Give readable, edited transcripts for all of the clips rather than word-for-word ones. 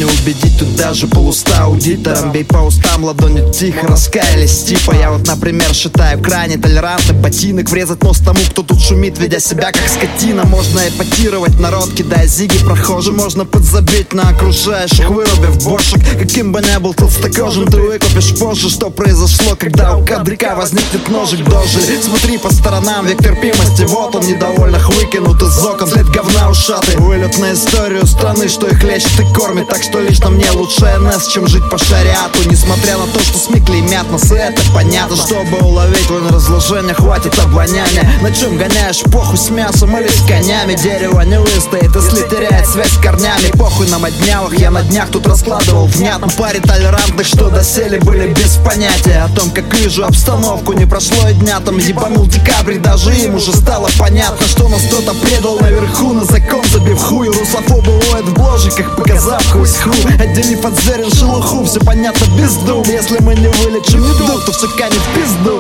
не убедить, тут даже полуста аудитором. Бей по устам, ладонью тихо, раскаялись типа. Я вот, например, считаю крайне толерантным ботинок врезать нос тому, кто тут шумит, ведя себя как скотина. Можно эпатировать народ, кидая зиги прохожим. Можно подзабить на окружающих, вырубив бошек. Каким бы ни был толстокожим, ты выкупишь позже, что произошло, когда у кадрика возникнет ножик дожи. Смотри по сторонам, век терпимости, вот он, недовольных выкинут из окон, след говна ушатый. Вылет на историю страны, что их лечит и кормит. Так что лично мне лучше НС, чем жить по шариату. Несмотря на то, что СМИ клеймят нас, и это понятно. Чтобы уловить твой на разложение, хватит обоняния. На чем гоняешь, похуй с мясом или с конями. Дерево не выстоит, если теряет связь с корнями. Похуй на моднявых, я на днях тут раскладывал внятно паре толерантных, что доселе были без понятия о том, как вижу обстановку. Не прошло и дня, там ебанул декабрь, даже им уже стало понятно, что нас кто-то предал наверху, на закон забив хуй. Русофобы воют в бложиках, показав хуй ху, отделив от зерен шелуху. Все понятно без дум, если мы не вылечим еду, то все канет в пизду.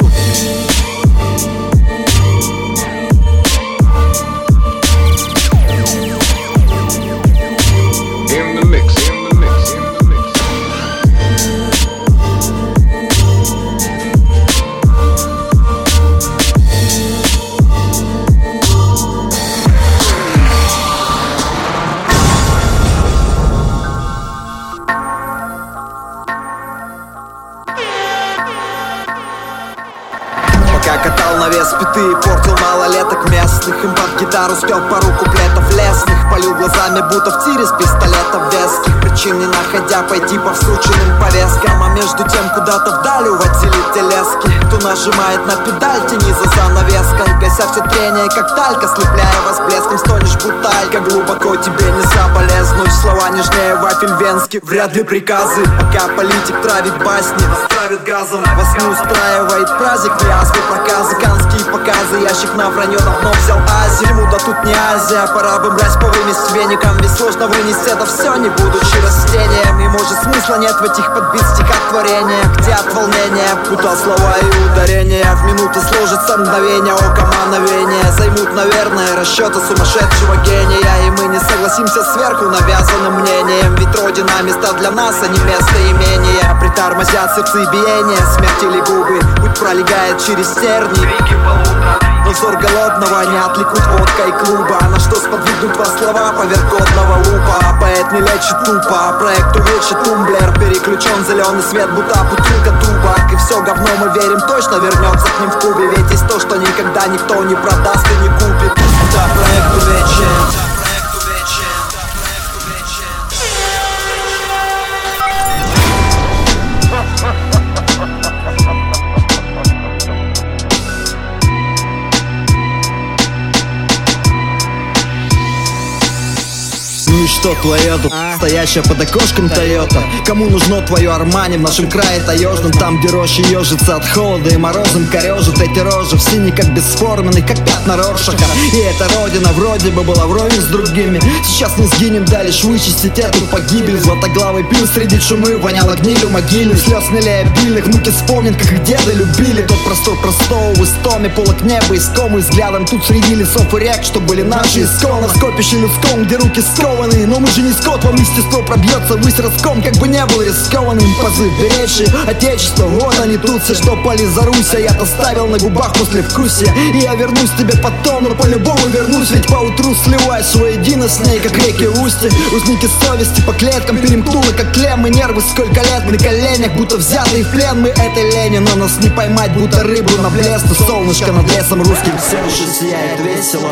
Катал на вес пяты и портил малолеток местных. Им под гитару спел пару куплетов лесных. Полил глазами, будто в тире с пистолетов веских. Причин не находя пойти по всученным повесткам. А между тем куда-то вдаль уводили телески. Кто нажимает на педаль, тяни за занавеской. Гася все трение, как талька, слепляя вас блеском. Стонешь буталька, глубоко тебе не соболезнуй. Слова нежнее вафель венский, вряд ли приказы. Пока политик травит басни, травит газом. Вас не устраивает праздник, язвы, проказы, канские показы. Ящик на вранье давно взял Азию. Да тут не Азия, пора бы брать по вынести веником. Ведь сложно вынести это все, не будучи растением. И может смысла нет в этих подбит стихотворениях, где от волнения путал слова и ударения. В минуты сложится мгновение, ока мановения. Займут, наверное, расчеты сумасшедшего гения. И мы не согласимся сверху навязанным мнением. Ведь родина место для нас, а не место имения. Притормозят сердцебиение, смерть или губы. Путь пролегает через тернии. Но взор голодного не отвлекут водка и клуба. На что сподвигнут вас слова поверх годного лупа. А поэт не лечит тупо, а проект увечит тумблер. Переключен зеленый свет, будто бутылка трубок. И все говно мы верим точно вернется к ним в кубе. Ведь есть то, что никогда никто не продаст и не купит. Да, проект увечен. Что твое тут, стоящая под окошком Тойота? Кому нужно твое Армани в нашем крае таежном? Там, где рощи ежится от холода и морозом корежит. Эти рожи в синий, как бесформенный, как пятна Роршаха. И эта родина вроде бы была вровень с другими. Сейчас не сгинем, да лишь вычистить эту погибель. Златоглавый пил среди чумы, воняло гнилью могильной. Слез смелее обильных, внуки вспомнят, как их деды любили. Тот простор простого в истоме, полок неба искомый взглядом. Тут среди лесов и рек, что были наши исконно. В скопище людском, где руки скованы. Но мы же не скот, вам естество пробьется ввысь роском. Как бы не был рискованным позыв беречь отечество, вот они тут все, что пали за Русь. А я-то ставил на губах после вкусия. И я вернусь тебе потом, но по-любому вернусь. Ведь поутру сливаюсь воедино с ней, как реки устья. Узники совести по клеткам перемкнуло, как клеммы. Нервы сколько лет на коленях, будто взятые в плен. Мы этой лени, но нас не поймать, будто рыбу на блесну. Солнышко над лесом русским все еще сияет весело.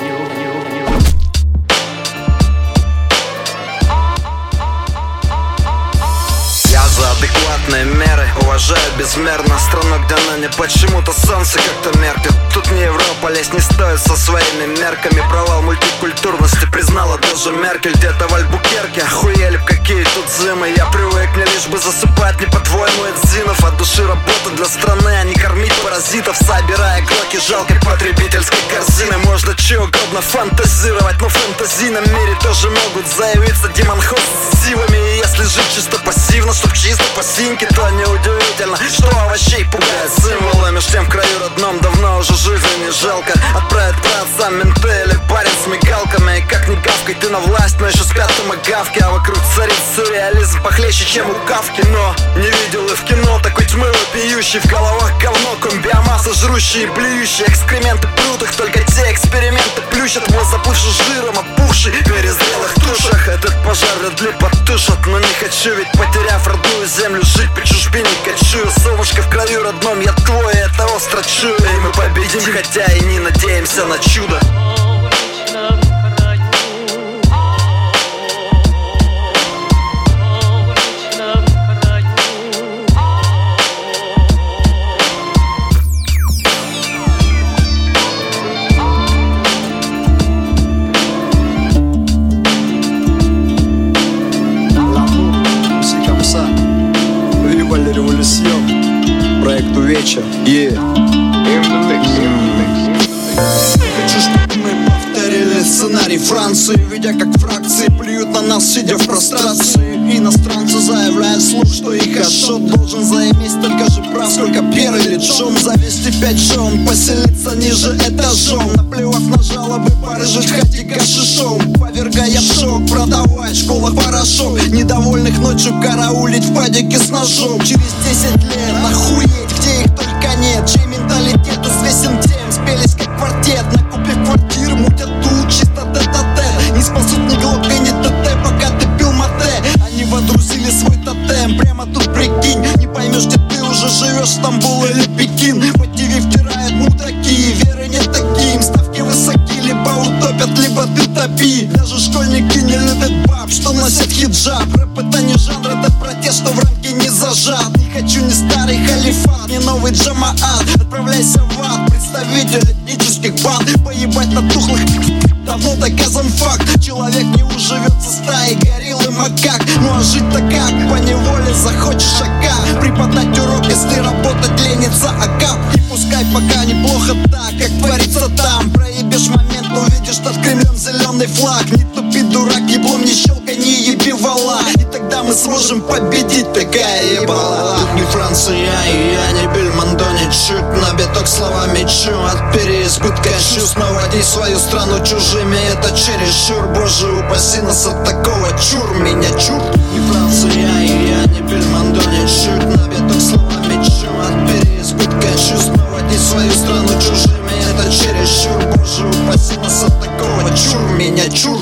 За адекватные меры уважаю безмерно страну, где ныне почему-то солнце как-то меркнет. Тут не Европа, лезть не стоит со своими мерками. Провал мультикультурности признала даже Меркель. Где-то в Альбукерке охуели, какие тут зимы. Я привык, мне лишь бы засыпать, не по-твоему Эдзинов. От души работа для страны, а не кормить паразитов. Собирая клоки жалкой потребительской корзины. Можно че угодно фантазировать, но в фэнтезийном мире тоже могут заявиться демонхоз с силами. И если жить чисто пассивно, чтоб чисто по синьке, то неудивительно, что овощей пугает символы. Меж тем в краю родном давно уже жизни не жалко. Отправить праотцам менты или парень с мигалками. И как ни гавкой, ты власти на власть, но еще спят томагавки, а вокруг царит сюрреализм похлеще, чем у Кавки. Но не видел и в кино такой тьмы вопиющей, в головах говно, ком биомасса жрущие и блюющие. Экскременты прут, их только те эксперименты плющат. Мозг заплывший жиром, опухший в перезрелых тушах. Этот пожар вряд ли потушат, но не хочу, ведь потеряв родную землю, жить при чужбине кочую. Солнышко в крови родном, я твой, это остро чую. И мы победим, хотя и не надеемся на чудо. Проект Увечья. Хочу, чтобы мы повторили сценарий Франции, видя как фракции плюют на нас, сидя в прострации. Иностранцы заявляют вслух, что их ашот должен заиметь столько же прав, сколько Пьер или Джон. Завести 5 жен, поселиться ниже этажом, наплевав на жалобы, порыжить хати гашишом, повергая в шок, продавать в школах порошок, недовольных ночью караулить в падике с ножом. Через 10 лет охуеть, где их только нет, чей менталитет известен тем, спелись как квартет, накупив квартир, мутят тут чисто тет-а-тет. Не спасут ни глок и ни ТТ, пока ты пил мате. Они водрузили свой тотем, прямо тут прикинь, не поймешь, где ты уже живешь, Стамбул или Пекин. По ТВ втирают мудаки, веры нет таким, ставки высоки, либо утопят, либо ты топи. Даже школьники не любят баб, что носят хиджаб. Рэп это не жанр, это протест, что в рамки не зажат. Не хочу ни старый халифат, ни новый джамаат. Отправляйся в ад, представитель этнических банд. Поебать на тухлых, давно доказан факт. Человек не уживется стаей горилл и макак. Ну а жить-то как? Поневоле захочешь ака. Преподать урок, если работать ленится акап. И пускай пока неплохо так, как творится там. Проебешь момент, увидишь над Кремлем зеленый флаг. Не тупи, дурак, еблом не щелкай, не еби вала. И тогда мы сможем победить, такая ебала. Тут не Франция, и я не Бельмондо, ничуть. На биток словами чу, от переизбытка чувств. Наводи свою страну чужими, это чересчур. Боже, упаси нас от такого, чур меня, чур. Не Франция, и я не Бельмондо, ничуть. На биток словами чу, от переизбытка чувств. Наводи свою страну чужими, это чересчур. Боже, упаси нас от такого, чур меня, чур.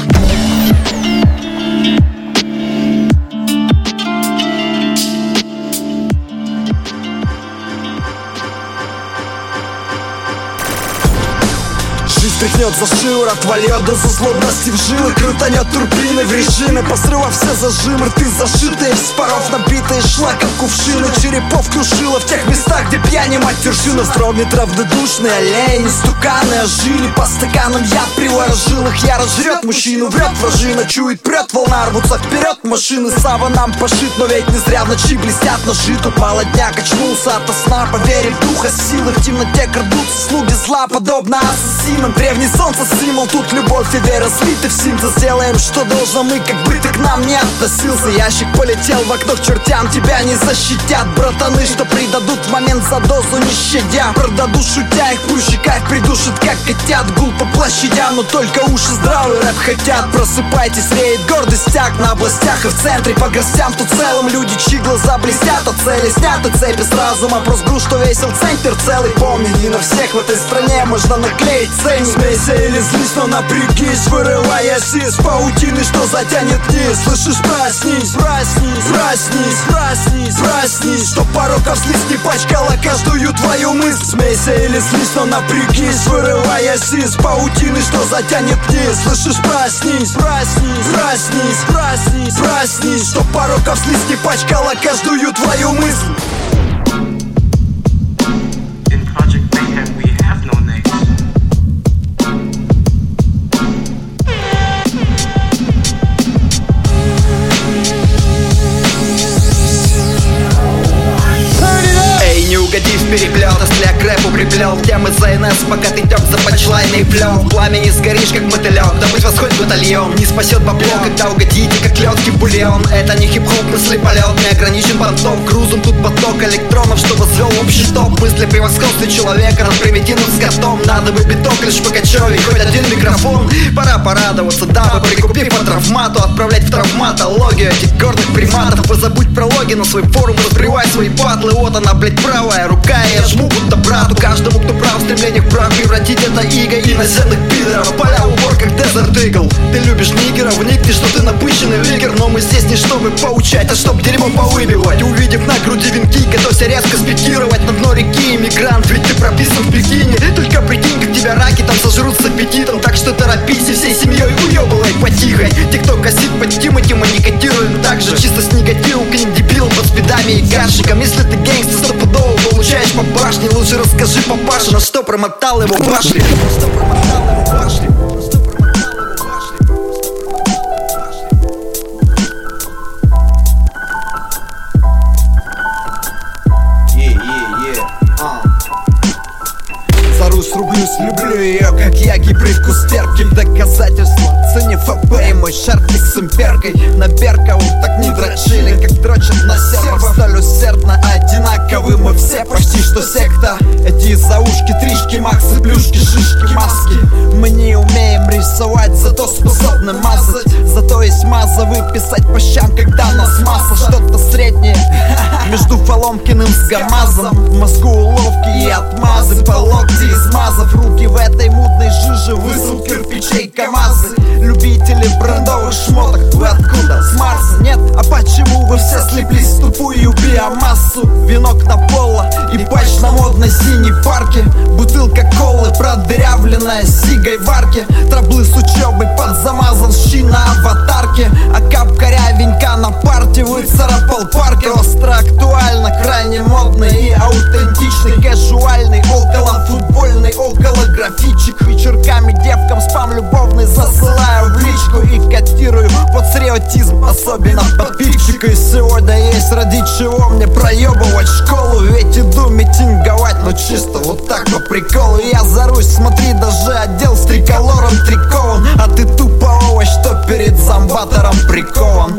Стряхнет за шиворот, вольет до злобности в жилы, крутанет турбины в режиме, посрывав все зажимы, рты зашитые, споров набитые шлаком кувшины, черепов крушило в тех местах, где пьяни мать вершина. Вздрогнет равнодушные олени, стуканы ожили, по стаканам яд приворожил их, яро жрет мужчину, врет вражина, чует, прет волна, рвутся вперед машины, сава нам пошит, но ведь не зря в ночи блестят ножи. Тут мало дня качнулся ото сна, поверив в духа силы, в темноте крадутся слуги зла, подобно ассасинам. Древний солнце символ, тут любовь и вера слиты в синтез. Сделаем, что должно мы, как бы ты к нам не относился. Ящик полетел в окно к чертям, тебя не защитят братаны, что придадут в момент за дозу не щадя. Продадут шутя, их пуще кайф придушит, как котят. Гул по площадям, но только уши здравый рэп хотят. Просыпайтесь, реет гордость стяг на областях и в центре. По гостям тут целым люди, чьи глаза блестят от цели. Сняты цепи с разума, прос груз, что весил центр целый. Помни, не на всех в этой стране можно наклеить ценник. Смейся или злись, но напрягись, вырываясь из паутины, что затянет вниз. Слышишь, проснись, проснись, проснись, проснись, проснись, чтоб пороков слизь не пачкала каждую твою мысль. Смейся или злись, но напрягись, вырываясь из паутины, что затянет вниз. Слышишь, проснись, проснись, проснись, проснись, проснись, чтоб пороков слизь не пачкала каждую твою мысль. Переплет, если я к рэпу приплел темы за НС, пока ты тёк за панчлайны плёв. В пламени сгоришь, как мотылёк, добыть вас хоть батальон. Не спасет бабло, когда угодите, как лёдкий бульон. Это не хип-хоп, мысли полет, не ограничен понтом. Грузом тут поток электронов, что возвел общий топ. Мысли превосходства человека над примитивным скотом. надо бы биток, лишь Пугачеве хоть один микрофон. Пора порадоваться, дабы, прикупив по травмату, отправлять в травматологию этих горных приматов. Позабудь про логи на свой форум, разбривай свои батлы. Вот она, блять, правая рука, и я жму будто брату. Каждому, кто прав, в стремлениях прав, превратить это иго и наземных пидоров. Поля убор, как Desert Eagle. Ты любишь нигеров, вникни, что ты напыщенный лигер. Но мы здесь не чтобы поучать, а чтоб дерьмо повыбивать. Увидев на груди венки, готовься резко спикировать на дно реки. Иммигрант, ведь ты прописан в Пекине. Только прикинь, как тебя раки там сожрут с аппетитом. Так что торопись и всей семьей уебывай потихой. Те, кто косит под Тимати, мы не котируем так же. Чисто с негативом к ним дебилам под спидами и гаджиком. Если ты гангстер, стопудово получаешь по башне. Лучше расскажи папаше, на что промотал его башни. Что промотал его башни. Рублюсь, люблю ее, как я гибрид кустерки. Доказательства, цене ФБ и мой шарпик с имперкой. На Беркову так не дрочили, как дрочат на сервах. Столь усердно одинаковы мы все, почти что секта. Эти заушки, тришки, максы, плюшки, шишки, маски. Мы не умеем рисовать, зато способны мазать. Зато есть маза выписать по щам, когда нас масса. Что-то среднее между Фоломкиным с ГАМАЗом. В мозгу уловки и отмазы по локти измазав. Руки в этой мутной жиже, высуд кирпичей КамАЗы. Любители брендовых шмоток, вы откуда? С Марса? Нет? А почему вы все слеплись в тупую биомассу? Венок на поло и патч на модной синей парке. Бутылка колы, продырявленная сигой в арке. Траблы с учебой под замазан, щи на аватарке. А кап корявенька на парте выцарапал парки. Остро актуально, крайне модный и аутентичный. Кэжуальный, около футбольный, около графичек. Вечерками девкам спам любовный засылаю в личку и котирую патриотизм, особенно подписчика. И сегодня есть ради чего мне проебывать школу. Ведь иду митинговать, но чисто вот так по приколу. Я зарусь, смотри, даже отдел с триколором трикован. А ты тупо овощ, что перед зомбатором прикован.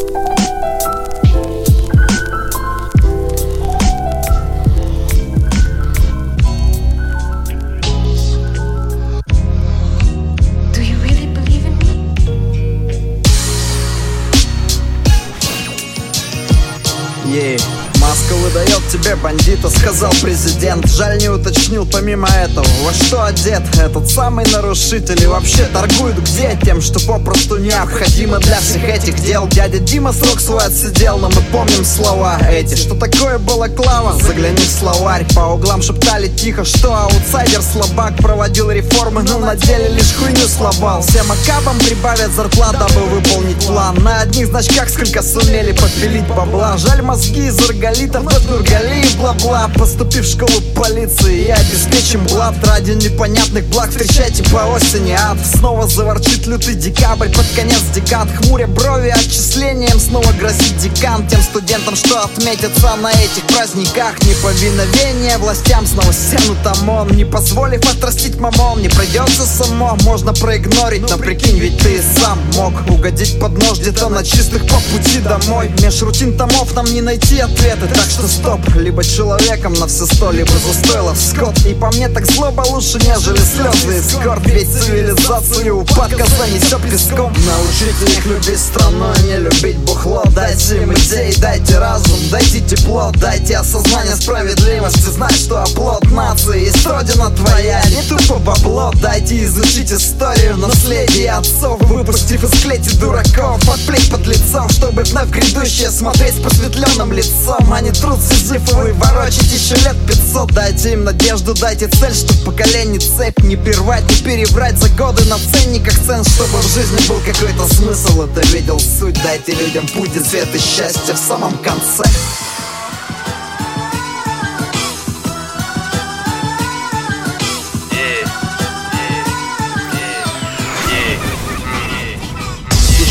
Маска выдает тебе бандита, сказал президент. Жаль, не уточнил помимо этого, во что одет этот самый нарушитель. И вообще торгует где? Тем, что попросту необходимо для всех этих дел. Дядя Дима срок свой отсидел, но мы помним слова эти. Что такое балаклава? Загляни в словарь. По углам шептали тихо, что аутсайдер слабак. Проводил реформы, но на деле лишь хуйню слабал. Всем акабам прибавят зарплат, дабы выполнить план. На одних значках сколько сумели попилить бабла. Жаль, мозги из арголитов до Нургали и бла-бла. Поступив в школу полиции и обеспечим блат. Ради непонятных благ встречайте по осени ад. Снова заворчит лютый декабрь под конец декад. Хмуря брови отчислением снова грозит декан. Тем студентам, что отметятся на этих праздниках. Неповиновение властям снова стянут ОМОН. Не позволив отрастить мамон, не пройдется само. Можно проигнорить, но прикинь, ведь ты и сам мог угодить под нож где-то на чистых по пути домой. Меж рутин томов нам не найти ответы, так что стоп. Либо человеком на все сто, либо застойлов скот. И по мне так злоба лучше, нежели слезы и скорбь. Ведь цивилизацию упадка занесет песком. Научите их любить страну, а не любить бухло. Дайте им идеи, дайте разум, дайте тепло. Дайте осознание справедливости, знать, что оплот нации есть родина твоя, не тупо бабло. Дайте изучить историю наследия отцов, выпустив из клети дураков, подплеть под лицом, чтобы вновь грядущее смотреть с просветленным лицом. Они труд сизифовый ворочать еще лет 500. Дайте им надежду, дайте цель, чтоб поколений цепь не прервать, не переврать за годы на ценниках цен. Чтобы в жизни был какой-то смысл, это видел суть. Дайте людям путь и цвет и счастье в самом конце.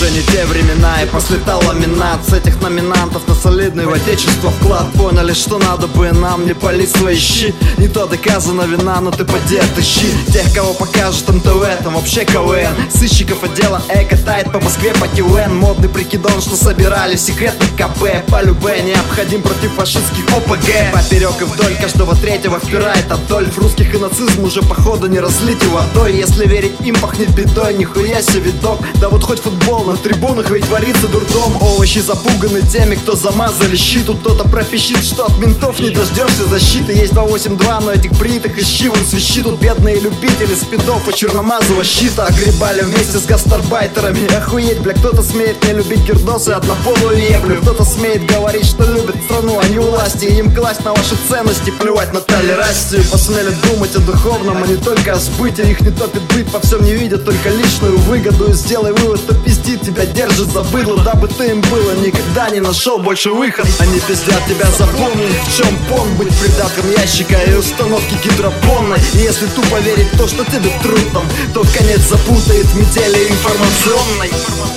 уже не те времена, и после ламинат с этих номинантов на солидный в отечество вклад. Поняли, что надо бы нам не палить свои щи. Не то доказана вина, но ты поди отыщи тех, кого покажет МТВ, там вообще КВН. Сыщиков отдела катает по Москве по КВН. Модный прикидон, что собирали в секретных КП. По любе необходим против фашистских ОПГ. Поперек и вдоль каждого третьего впирает Адольф. Русских и нацизм уже походу не разлить водой. Если верить им, пахнет бедой, нихуя себе видок. Да вот хоть футбол, на трибунах ведь варится дурдом. Овощи запуганы теми, кто замазали щит. Тут кто-то профищит, что от ментов не дождешься защиты. Есть 282, но этих бритых ищи вон свищи. Тут бедные любители спидов и черномазого щита огребали вместе с гастарбайтерами. Охуеть, бля, кто-то смеет не любить гердосы, однополую еблю. Кто-то смеет говорить, что любит страну, а не власти. И им класть на ваши ценности, плевать на толерацию. Посмели думать о духовном, а не только о сбыте. Их не топит быт, по всем не видят только личную выгоду. И сделай вывод, что пиздит, тебя держит за быдло. Дабы ты им было, никогда не нашел больше выход. Они пиздят тебя, запомни, в чем пон быть придатком ящика и установки гидропонной. И если тупо верить в то, что тебе трудно, то в конец запутает в метели информационной.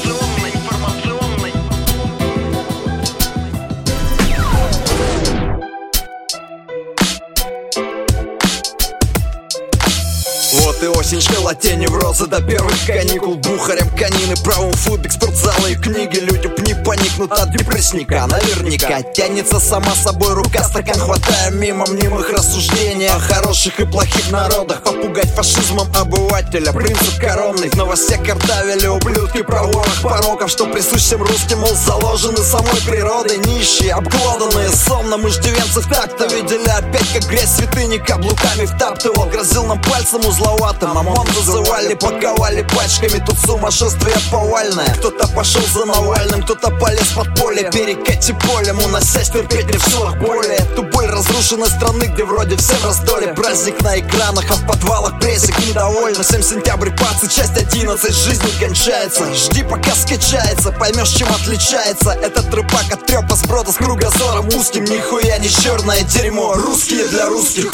Вот и осень шкала тени в розы до первых каникул. Бухарем конины, правым футбик, спортзалы и книги. Людям не поникнут от депрессника. Наверняка тянется сама собой рука, стакан хватая мимо мнимых рассуждений о хороших и плохих народах. Попугать фашизмом обывателя, принцип коронный. В новостях картавили ублюдки про ворох пороков, что присущ всем русским, мол, заложены самой природой. Нищие, обглоданные, сонно иждивенцев так-то видели опять, как грязь святыни каблуками втаптывал. Грозил нам пальцем узловатым, ОМОН вызывали, паковали пачками. Тут сумасшествие повальное. Кто-то пошел за Навальным, кто-то полез под поле. Перекати полем, уносясь терпеть не в силах боли. Эту боль разрушенной страны, где вроде всем раздолье. Праздник на экранах, а в подвалах прессик недовольна. 7 сентября, пацы, часть 11, жизнь не кончается. Жди, пока скачается, поймешь, чем отличается этот рыбак от трепа сброда с кругозором узким. Нихуя не черное дерьмо, русские для русских.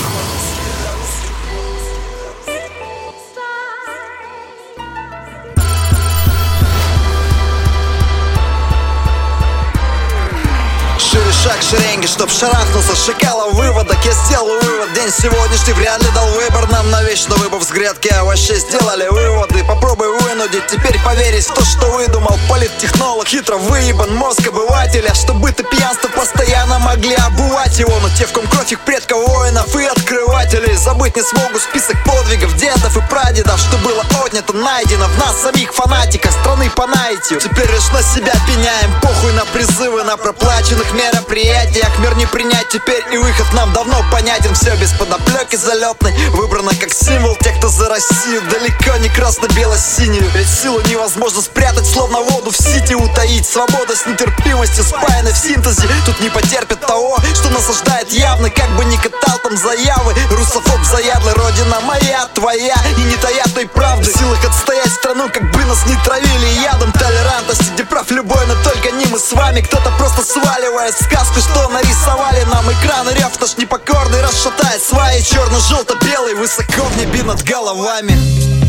Шаг шеренги, чтоб шарахнулся шакалом выводок. Я сделал вывод, день сегодняшний вряд ли дал выбор нам навечно. Выбав с грядки овощей, сделали выводы. Попробуй вынудить теперь поверить в то, что выдумал политтехнолог. Хитро выебан мозг обывателя, чтобы ты пьянство постоянно могли обувать его. Но те, в ком кровь их предков, воинов и открывателей, забыть не смогут список подвигов дедов и прадедов, что было отнято, найдено в нас самих фанатиков страны по наитию. Теперь лишь на себя пеняем, похуй на призывы, на проплаченных мероприятиях. Мир не принять теперь, и выход нам давно понятен. Все без подоплеки залетной, выбрано как символ тех, кто за Россию. Далеко не красно-бело-синюю, ведь силу невозможно спрятать, словно воду в сити утаить. Свобода с нетерпимостью спаяны в синтезе. Тут не потерпят того, что насаждает явно. Как бы ни катал там заявы, русофоб заядлый, родина моя, твоя, и не тая той правды. В силах отстоять страну, как бы нас не травили ядом толерантности, где прав любой, но только не мы с вами. Кто-то просто сваливает сказку, что нарисовали нам экран. Рев наш непокорный расшатает сваи, черно-желто-белый, высоко в небе над головами.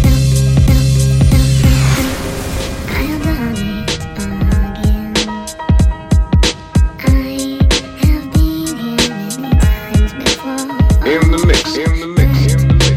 In the mix, in the mix, in the mix.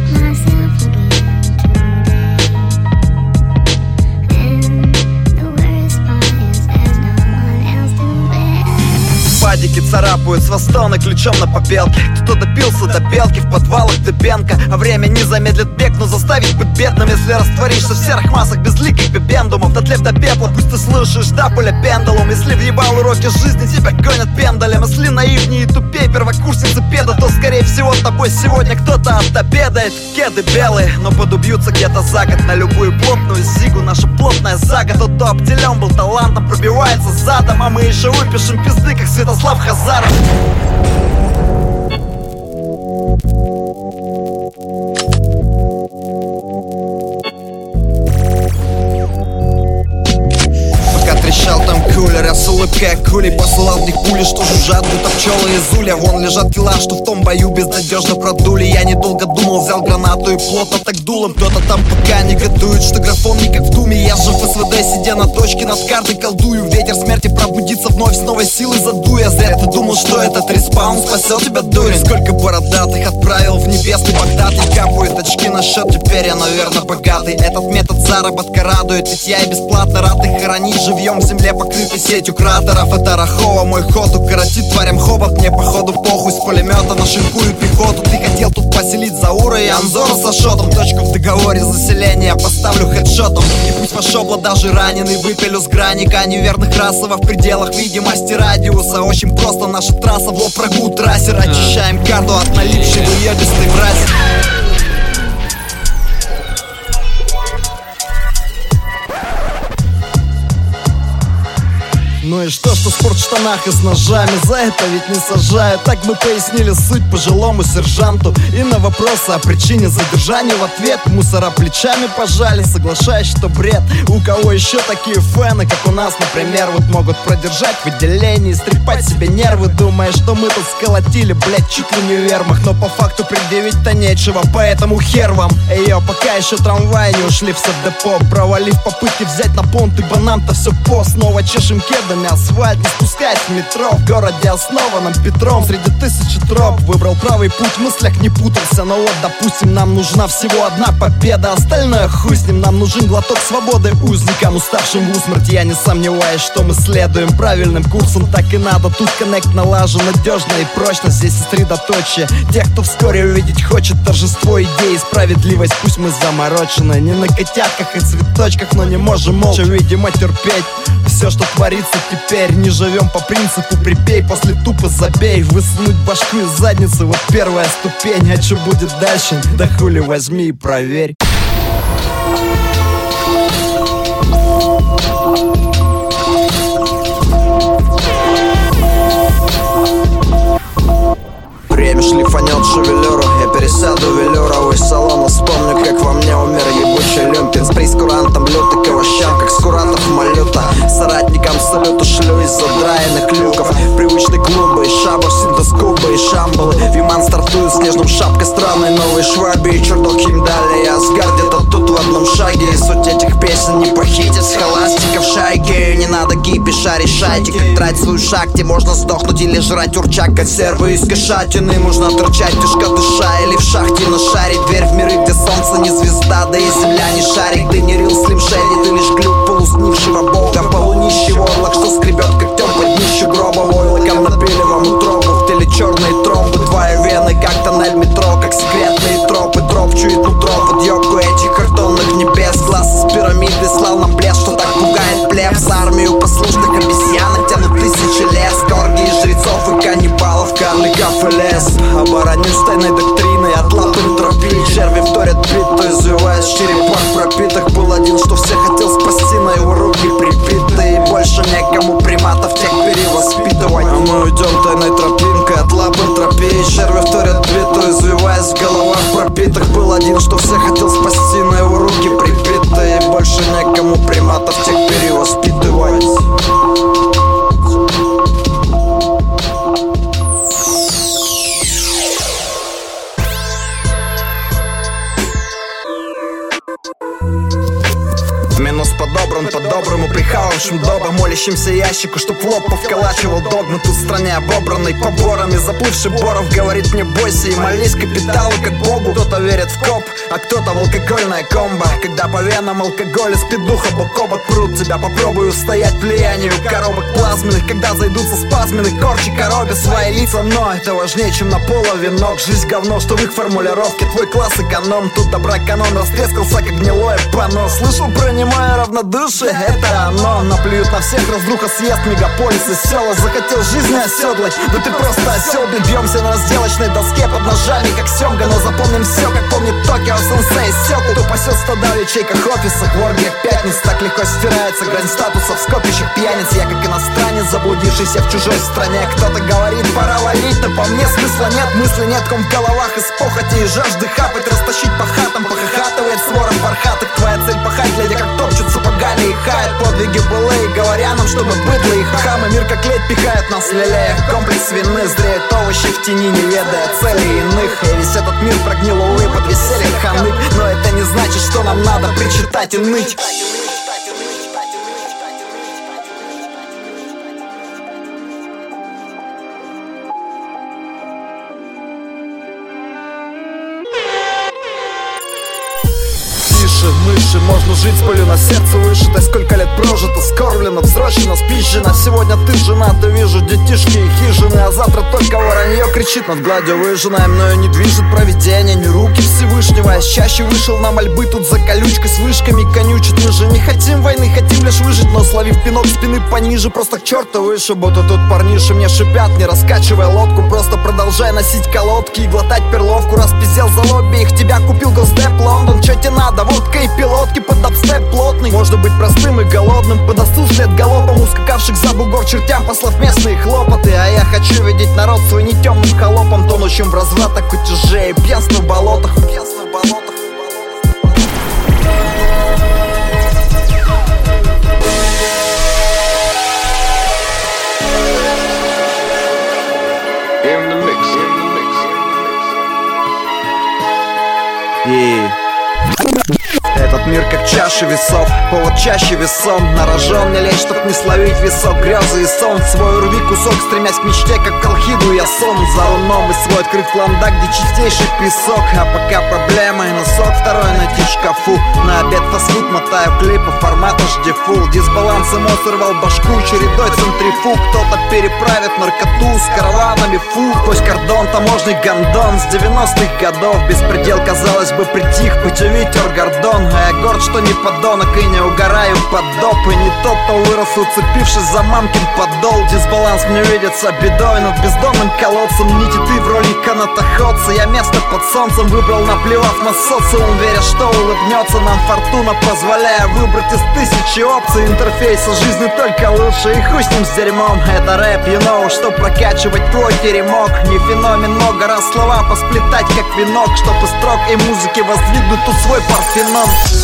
Падики царапают с востона ключом на попелке. Кто допился до белки в подвалах Дебенко. А время не замедлит бег, но заставить быть бедным, если растворишься в серых массах безликих бибендумов. Дотлев до пепла, пусть ты слышишь даполя пендулум. Если въебал уроки жизни, тебя гонят пендалем. Если наивнее и тупей первокурсницы педа, то скорее всего тобой сегодня кто-то отобедает. Кеды белые, но подубьются где-то за год. На любую плотную зигу наша плотная зага. Тот, кто обделен был талантом, пробивается задом. А мы еще выпишем пизды, как Святослав Хазаров. Пока трещал там кулер, я с улыбкой как акулей. Посылал в них пули, что жужжат, будто пчелы из улья. Вон лежат тела, что в том бою безнадежно продули. Я недолго думал, взял гранату и плотно так дулом. Кто-то там пока негодует, что графон не как в думе. Я же в СВД, сидя на точке, над картой колдую. Ветер смерти пробудится вновь, с новой силой задуя. Зря ты думал, что этот респаун спасет тебя, дурень. Сколько бородатых отправил в небесный Багдад. И капают очки на счет, теперь я, наверное, богатый. Этот метод заработка радует, ведь я и бесплатно рад их хоронить живьем в земле, покрытой сетью кратеров. Это Рахова, мой ход укоротит тварям хобот. Мне походу похуй, с пулемета нашинкую пехоту. Ты хотел тут поселить Заура и Анзора с Ашотом. Точку в договоре заселения поставлю хедшотом. И пусть Фашобла даже раненый выпилю с граника. Неверных расово в пределах видимости радиуса. Очень просто, наша трасса в лоб врагу трассер. Очищаем карту от налипшей уебистой мрази. Ну и что в спортштанах и с ножами? За это ведь не сажают. Так мы пояснили суть пожилому сержанту. И на вопросы о причине задержания в ответ мусора плечами пожали, соглашаясь, что бред. У кого еще такие фэны, как у нас, например, вот могут продержать в отделении, стрепать себе нервы, думая, что мы тут сколотили, блять, чуть ли не вермахт. Но по факту предъявить-то нечего, поэтому хер вам. Эйо, пока еще трамваи не ушли в сабдепо, провалив попытки взять на понт, ибо нам-то все по. Снова чешем кедами асфальт, не спускаясь в метро. В городе, основанном Петром, среди тысячи троп. Выбрал правый путь, в мыслях не путался. Но вот, допустим, нам нужна всего одна победа. Остальное хуй с ним, нам нужен глоток свободы узникам, уставшим в усмерть. Я не сомневаюсь, что мы следуем правильным курсом. Так и надо, тут коннект налажен надежно и прочно. Здесь сосредоточие тех, кто вскоре увидеть хочет торжество идеи, справедливость. Пусть мы заморочены не на котятках и цветочках, но не можем молча, видимо, терпеть все, что творится теперь. Не живем по принципу припей, после тупо забей. Высунуть башку из задницы, вот первая ступень. А что будет дальше? Да хули, возьми и проверь. Время шлифанет шевелюру, я пересяду в велюровый салон. Вспомню, как во мне умер ебучий люмпин. С прейскурантом лютый к овощам, как скурантов малюта. Соратникам салюту шлю из задраенных люков. Привычной клумбы и шабаш, синтоскубы и шамбалы. Виман стартует снежным шапкой странной новой швабе. И чердок Химдаля и Асгард где-то тут в одном шаге. И суть этих песен не похитить с холастика в шайке. Не надо кипиша, решайте, как тратить свою шахте. Можно сдохнуть или жрать урчак, консервы из кошатины. Можно торчать, тяжко дыша, или в шахте нашарить дверь в миры, где солнце не звезда, да и земля не шарик. Ты не рил Слим Шэдди, ты лишь глюк полуснившего бога. Полунищий ворлок, что скребет когтем под днищу гроба. Войлоком напиливом утробу, в теле черные тромбы. Твои вены, как тоннель метро, как секретные тропы. Троп чует нутро под ёбку этих картонных небес. Глаз из пирамиды слал нам блеск, что так пугает плебс. Армию послушных обезьянок тянут тысячи лес. Корги и жрецов и каннибалов, карликов и лес. Оборонюсь тайной доктриной от лап энтропии. Черви вторят биту, извиваясь в черепах пропитых. Был один, что все хотел спасти, на его руки припитые. Больше некому приматов тех перевоспитывать. А мы уйдем тайной тропинкой от лап энтропии. Черви вторят биту, извиваясь в головах пропитых. Был один, что все хотел спасти, на его руки припитые. Больше некому приматов тех перевоспитывать. Минус подобран по-доброму, прихававшим добро, молящимся ящику, чтоб в лоб повколачивал догмы. Тут в стране обобранной поборами заплывший Боров говорит мне: бойся и молись капиталу, как Богу. Кто-то верит в коп, а кто-то в алкогольное комбо. Когда по венам алкоголь и спидуха бок о бок прут тебя, попробуй устоять влиянию коробок плазменных. Когда зайдутся спазмены, корчи коробе свои лица, но это важнее, чем на половинок. Жизнь говно, что в их формулировке твой класс эконом. Тут добра канон растрескался, как гнилое панно. Слышал про него мое равнодушие, это оно. Наплюют на всех, разруха съест мегаполис и села. Захотел жизни оседлать, да ты просто осел. Бьемся на разделочной доске под ножами, как семга. Но запомним все, как помнит Токио сенсей Сёку. Кто пасет стада в ячейках офисах, в оргиях пятниц. Так легко стирается грань статуса в скопищах пьяниц. Я как иностранец, заблудившийся в чужой стране. Кто-то говорит, пора валить, но по мне смысла нет. Мысли нет, ком в головах из похоти и жажды хапать. Растащить по хатам, похохатывает свора бархаток. Твоя цель пахать, глядя как топчут сапогами и хает. Подвиги былые, говоря нам, чтобы быдло их хамы. Мир как лед пихают нас, лелея комплекс вины. Зреют овощи в тени, не ведая цели иных. И весь этот мир прогнил, увы, под весельем ханык. Но это не значит, что нам надо причитать и ныть. Мыши, можно жить с болью на сердце вышитой. Сколько лет прожито, скорблено, взрощено, спизжено. Сегодня ты жена, ты вижу детишки и хижины. А завтра только воронье кричит над гладью выжженной. Мною не движет провидение, не руки Всевышнего. Я чаще вышел на мольбы, тут за колючкой с вышками конючит. Мы же не хотим войны, хотим лишь выжить. Но словив пинок спины пониже, просто к черту выше. Будто тут парниши мне шипят, не раскачивая лодку. Просто продолжай носить колодки и глотать перловку. Распиздел за лобби, их тебя купил Госдеп Лондон. Чё тебе надо, водка и пилотки под дабстеп плотный. Можно быть простым и голодным, подостыл след галопом ускакавших за бугор чертям, послав местные хлопоты. А я хочу видеть народ свой не темным холопом, тонущим в развратах, кутеже и пьянство в болотах. Этот мир как чаша весов, повод чаще весом. Нарожен не лезь, чтоб не словить весок грезы и сон. Свой рви кусок, стремясь к мечте, как к Колхиду я сон. За луном и свой открыт клондак, где чистейший песок. А пока проблема и носок второй найти в шкафу. На обед фастфуд мотаю клипы, формат HD full. Дисбаланс ему сорвал башку, чередой центрифуг. Кто-то переправит наркоту с караванами фу. Пусть кордон, таможный гондон с 90-х годов. Беспредел, казалось бы, притих, хоть и ветер гордон. А я горд, что не подонок и не угораю под доп. И не тот, кто вырос, уцепившись за мамкин подол. Дисбаланс мне видится бедой над бездонным колодцем. Нити ты в роли канатоходца. Я место под солнцем выбрал, наплевав на социум, веря, что улыбнется нам фортуна, позволяя выбрать из тысячи опций. Интерфейса жизни только лучше, и хуй с ним с дерьмом. Это рэп, you know, что прокачивать твой теремок. Не феномен, много раз слова посплетать как венок, чтоб из строк и музыки воздвигнуть тут свой парфенон.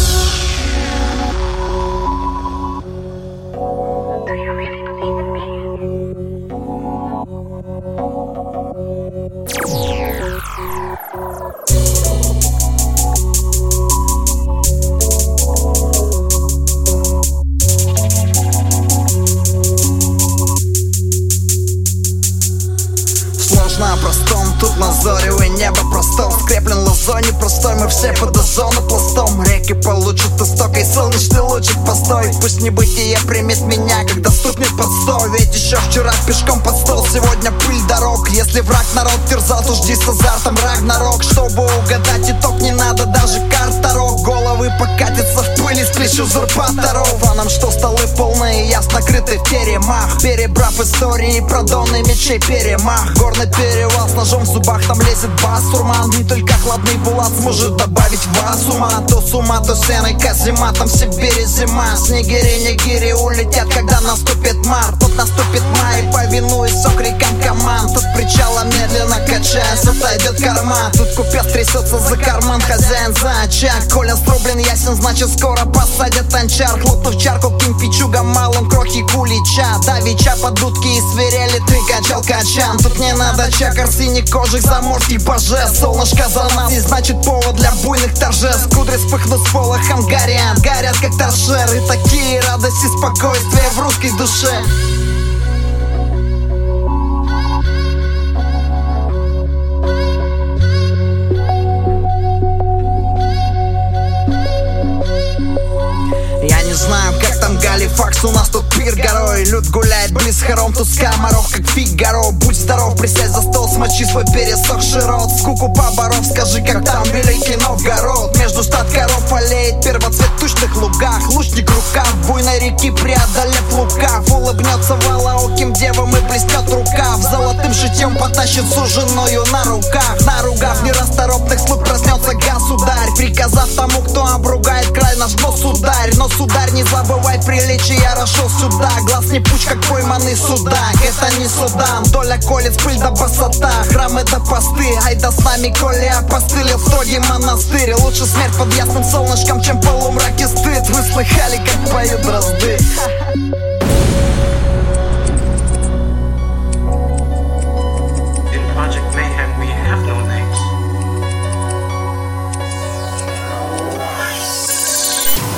На простом, тут лазоревое небо простом. Скреплен лозой непростой, мы все под озону пластом. Реки получат исток и солнечный лучик постой. Пусть небытие примет меня, когда стукнет под стол. Ведь еще вчера пешком под стол, сегодня пыль дорог. Если враг народ терзал, то жди с азартом Рагнарок. Чтобы угадать итог, не надо даже карт дорог. Головы покатятся в пыли с плеч узурпаторов. А нам что, столы полные, ясно крыты в теремах. Перебрав истории про доны мечей перемах. Горный перевал с ножом в зубах, там лезет басурман. Не только хладный булат сможет добавить вас ума. То с ума, то сеной казима, там в Сибири зима. Снегири, нигири улетят, когда наступит март. Тут наступит май, повинуясь окрикам команд. Тут причала медленно качаясь, отойдет карман. Тут купец трясется за карман, хозяин за очаг. Коля срублен ясен, значит скоро посадят анчар. Хлопнув чарку, кинь пичуга малым крохи кулича. Давича под дудки и свирели, ты качал качан. Тут не надо чакр, синекожих заморских божеств. Солнышко за нас, и значит повод для буйных торжеств. Кудри вспыхнут с полохом горят, горят как торшеры. Такие радости, спокойствия в русской душе. Я не знаю, как там Галифакс, у нас тут пир горой. Люд гуляет близ хором, тут скоморох, как Фигаро. Будь здоров, присядь за стол, смочи свой пересохший рот. Скуку поборов, скажи, как там Великий Новгород. Между штат коров олеет первоцвет в тучных лугах. Лучник рукав буйной реки, преодолев лукав. Улыбнется волооким девам и блеснет рукав. Золотым шитьем потащит суженою на руках. Наругав нерасторопных слуг, проснется государь, приказав тому, кто обругает край наш нос ударь. Но сударь, не забывай приличия, я расшел сюда. Глаз не пуч, как пойманный судак. Это не Судан, доля колец, пыль да басота. Храмы да посты, айда с нами, коли опостылил строгий монастырь. Лучше смерть под ясным солнышком, чем полумрак и стыд. Вы слыхали, как поют дрозды?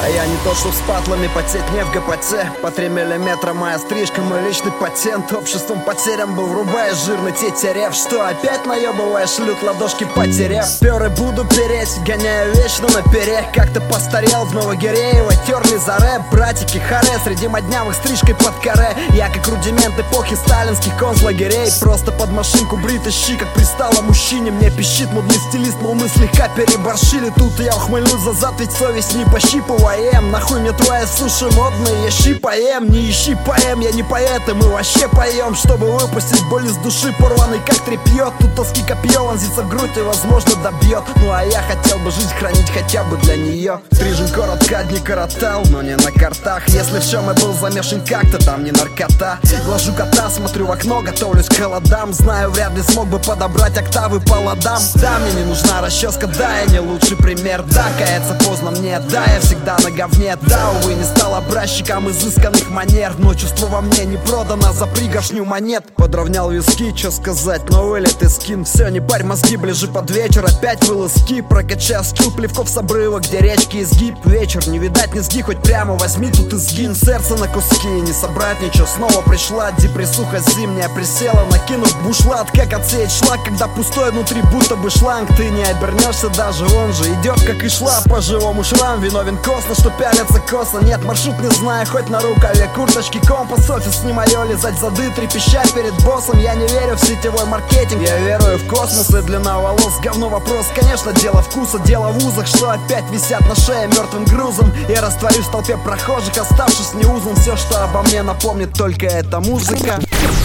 А я не то, что с патлами потеть не в ГПТ. По 3 миллиметра моя стрижка, мой личный патент. Обществом потерян был, врубая жирный тетерев. Что опять наебываешь, лют ладошки потеряв. Спер и буду переть, гоняю вечно на пере. Как-то постарел в Новогиреево, терли за рэп. Братики харе, среди моднявых стрижкой под каре. Я как рудимент эпохи сталинских концлагерей. Просто под машинку бритый щи, как пристало мужчине. Мне пищит модный стилист, мол, мы слегка переборщили. Тут я ухмыльнусь за зад, ведь совесть не пощипываем. Нахуй мне твои суши модные, я щи поем. Не ищи поэм, я не поэт, и мы вообще поем. Чтобы выпустить боль из души, порванный как тряпье. Тут тоски копье, вонзится в грудь и, возможно, добьет. Ну а я хотел бы жизнь хранить хотя бы для нее. Стрижен коротко, дни коротал, но не на картах. Если в чем я был замешан как-то, там не наркота. Глажу кота, смотрю в окно, готовлюсь к холодам. Знаю, вряд ли смог бы подобрать октавы по ладам. Да, мне не нужна расческа, да, я не лучший пример. Да, каяться поздно мне, да, я всегда на говне. Да, увы, не стал образчиком изысканных манер. Но чувство во мне не продано за пригоршню монет. Подровнял виски, чё сказать, но вылет и скин. Все, не парь мозги, ближе под вечер опять вылазки. Прокачаю скилл плевков с обрыва, где речки изгиб. Вечер, не видать низги, хоть прямо возьми тут и сгинь. Сердце на куски, не собрать ничего. Снова пришла депрессуха зимняя, присела, накинув бушлат. Как отсеять шлак, когда пустой внутри будто бы шланг. Ты не обернешься, даже он же идет как и шла. По живому шрам виновен косно, что пялятся косо. Нет, маршрут не знаю, хоть на рукаве курточки компас. Офис не мое, лизать зады, трепещать перед боссом. Я не верю в сетевой маркетинг, я верую в космос и длина волос. Говно вопрос, конечно, дело вкуса, дело в узах, что опять висят на шее мертвым грузом. Я растворюсь в толпе прохожих, оставшись неузнан. Все, что обо мне напомнит, только эта музыка.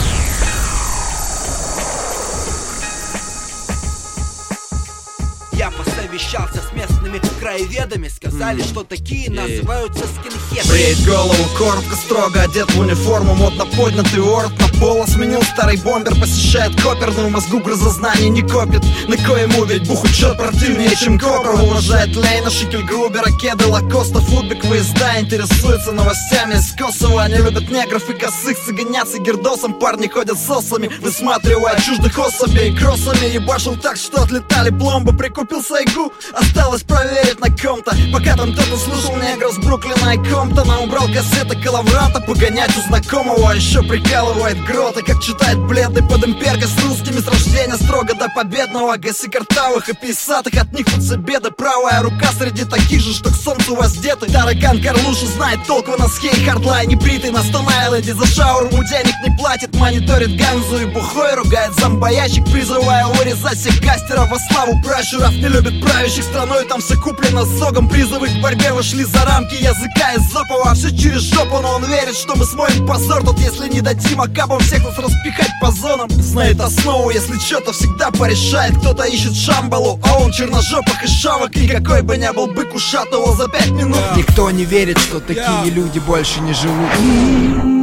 Я посовещался с местными краеведами. Сказали, что такие называются скинхедами. Бреет голову коротко, строго одет в униформу. Модно поднятый орд на поло сменил старый бомбер. Посещает коперную, мозгу грозознание не копит. На кое ему ведь бухучет противнее, чем кобра. Уважает Лейна, Шикель Грубера, Кеды, Лакоста, Футбик, выезда. Интересуется новостями из Косово. Они любят негров и косых, цыганятся гердосом. Парни ходят с осами, высматривая чуждых особей. Кроссами ебашил так, что отлетали пломбы. Прикупил сайгу, осталось проверить на ком-то. Пока там кто-то слушал негров с Бруклина и Комптона. Убрал кассеты Калаврата, погонять у знакомого. А еще прикалывает гроты, как читает бледный под имперкой. С русскими с рождения строго до победного. Гаси картавых и писатых, от них тут беды. Правая рука среди таких же, что к солнцу воздеты. Таракан Карлуша знает толк в носке и хардлайн. Не бритый на Стон-Айленде за шаурму денег не платит. Мониторит Ганзу и бухой, ругает зомбоящик, призывая урезать всех кастеров во славу пращуров. Не любит правящих страной, там все куплено согом. Призывы к борьбе вышли за рамки языка из зопова. А все через жопу, но он верит, что мы смоем позор. Тут если не дадим акабам всех нас распихать по зонам. Знает основу, если что-то всегда порешает. Кто-то ищет шамбалу, а он черножопых и шавок. И какой бы ни был бык, ушатывал за 5 минут. Никто не верит, что такие люди больше не живут.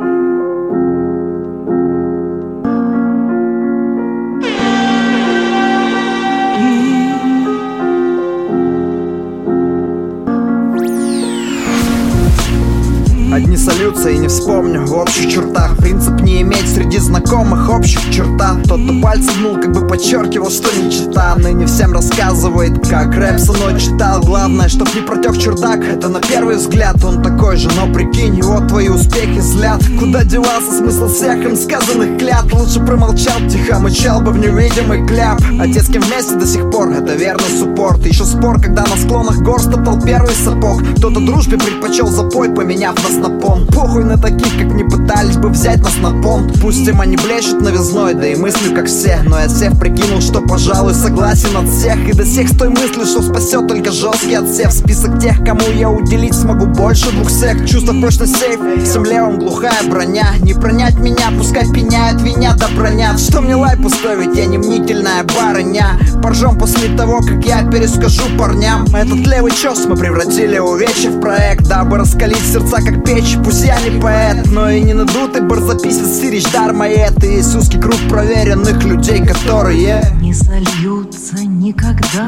Одни сольются и не вспомню в общих чертах. Принцип не иметь среди знакомых общих черта. Тот, кто пальцы гнул, как бы подчеркивал, что не чита. Ныне всем рассказывает, как рэп со мной читал. Главное, чтоб не протек чердак, это на первый взгляд. Он такой же, но прикинь, вот твои успехи взгляд. Куда девался смысл всех им сказанных клятв? Лучше промолчал, тихо мычал бы в невидимый кляп. А те, с кем вместе до сих пор, это верный суппорт. Еще спор, когда на склонах гор стоптал первый сапог. Кто-то дружбе предпочел запой, поменяв нас на пон. Похуй на таких, как не пытались бы взять нас на понт. Пусть им они блещут новизной, да и мыслю как все. Но я всех прикинул, что, пожалуй, согласен от всех. И до всех с той мыслью, что спасет только жесткий отсев. Список тех, кому я уделить смогу больше 200. Чувство прочно сейф, всем левым глухая броня. Не пронять меня, пускай пеняют, винят да бронят. Что мне лай пустой, ведь я не мнительная барыня. Поржем после того, как я перескажу парням. Этот левый чёс мы превратили увечья в проект, дабы раскалить сердца как печь. Пусть я не поэт, но и не надутый барзаписец Сирич дар моет. И есть узкий круг проверенных людей, которые не сольются никогда.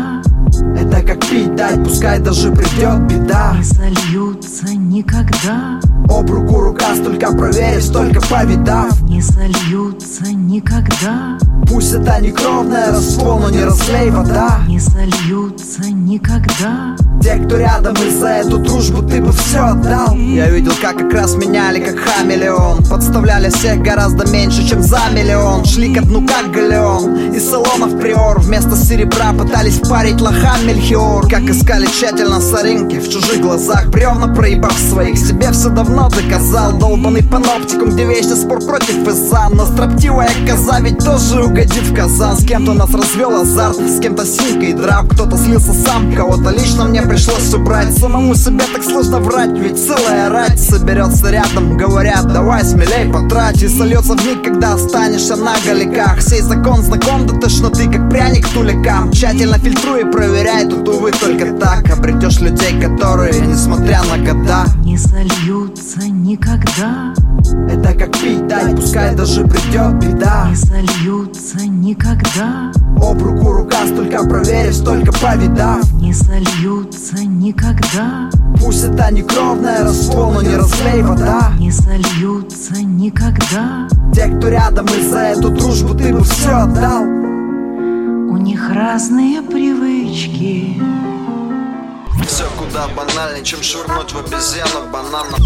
Это как пить дать, пускай даже придет беда. Не сольются никогда. Об руку рука, столько проверив, столько повидав. Не сольются никогда. Пусть это не кровная раствор, но не разлей вода. Не сольются никогда. Те, кто рядом, и за эту дружбу ты бы все отдал. Я видел, как раз меняли, как хамелеон. Подставляли всех гораздо меньше, чем за миллион. Шли ко дну, как галеон. Из салонов приор вместо серебра пытались впарить лохам мельхиор. Как искали тщательно соринки в чужих глазах, бревна проебав своих, себе все давно доказал. Долбанный паноптикум, где вечный спор против ИЗА. Но строптивая коза ведь тоже угодит в казан. С кем-то нас развел азарт, с кем-то синька и драп. Кто-то слился сам, кого-то лично мне пришлось убрать. Самому себе так сложно врать, ведь целая рать соберется рядом, говорят, давай смелей потрать. И сольется в них, когда останешься на голиках. Сей закон знаком до тошноты, как пряник туликам. Тщательно фильтруй и проверяй, тут увы только так обретешь людей, которые, несмотря на года, не сольются никогда. Это как пить дать, пускай даже придет беда. Не сольются никогда. Об руку рука, столько проверив, столько повидав. Не сольются никогда. Пусть это не кровная раствор, но не разлей вода. Не сольются никогда. Те, кто рядом, и за эту дружбу ты бы все отдал. У них разные привычки. все куда банальнее, чем швырнуть в обезьяну бананом.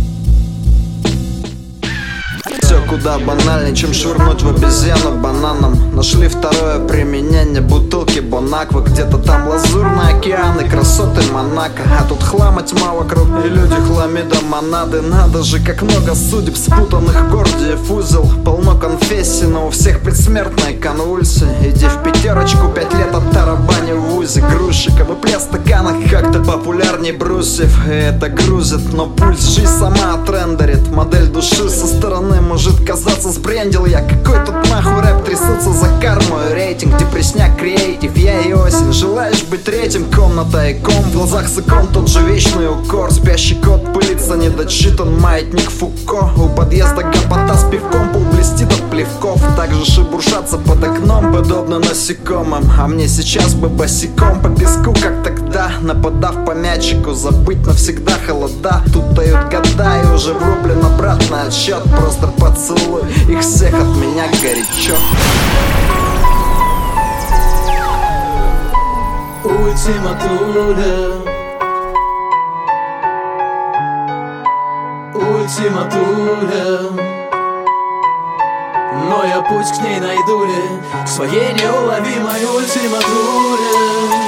Все куда банальнее, чем швырнуть в обезьяну бананом. Нашли второе применение бутылки Бонаквы. Где-то там лазурный океан и красоты Монако. А тут хлама тьма вокруг и люди хламидомонады. Надо же, как много судеб, спутанных гордиев узел. Полно конфессий, но у всех предсмертные конвульсии. Иди в пятерочку, 5 лет от тарабани в вузе. Грузчиков и плес в стаканах как-то популярней брусьев. И это грузит, но пульс жизнь сама отрендерит. Модель души со стороны может казаться сбрендил я. Какой тут нахуй рэп, трясутся за карму и рейтинг. Депресняк, креатив, я и осень. Желаешь быть третьим, комната и ком. В глазах с икон тот же вечный укор. Спящий кот пылится, недочитан маятник Фуко. У подъезда гопота с пивком, пол блестит от плевков. Также шебуршатся под окном, подобно насекомым. А мне сейчас бы босиком по песку, как тогда, нападав по мячику. Забыть навсегда холода. Тут дают года и уже врублен обратный отсчет. Просто поцелуй их всех от меня горячо. Ультиматура, ультиматура. Но я путь к ней найду ли, к своей неуловимой ультиматуре.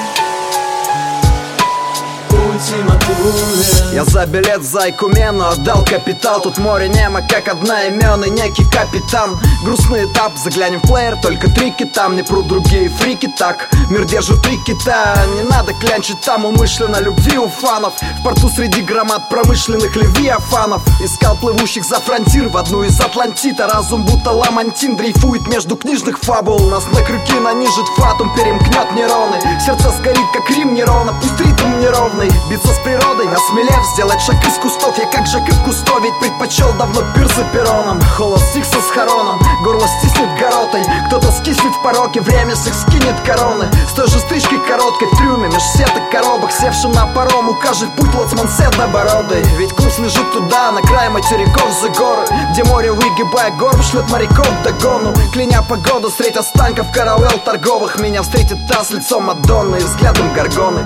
Я за билет за Айкумену отдал капитал. Тут море немо, как одноименный некий капитан. Грустный этап, заглянем в плеер, только трики там. Не прут другие фрики так. Мир держит 3 кита. Не надо клянчить там умышленно любви у фанов. В порту среди громад промышленных левиафанов. Искал плывущих за фронтир в одну из Атлантида. Разум будто ламантин дрейфует между книжных фабул. Нас на крюки нанижит фатум, перемкнет нейроны. Сердце сгорит, как Рим Нерона, пусть ритм неровный. Биться с природой, осмелев, сделать шаг из кустов. Я как Жак в Кусто, ведь предпочел давно пир за пероном. Холод Стикса с хороном, горло стиснет горотой. Кто-то скиснет в пороке, время всех скинет короны. С той же стрижкой короткой в трюме, меж сеток коробок. Севшим на паром укажет путь лоцман седнобородый. Ведь курс лежит туда, на край материков за горы, где море, выгибая горб, шлет моряков догону. Кляня погоду, средь останков каравел торговых. Меня встретит та с лицом Мадонны и взглядом Горгоны.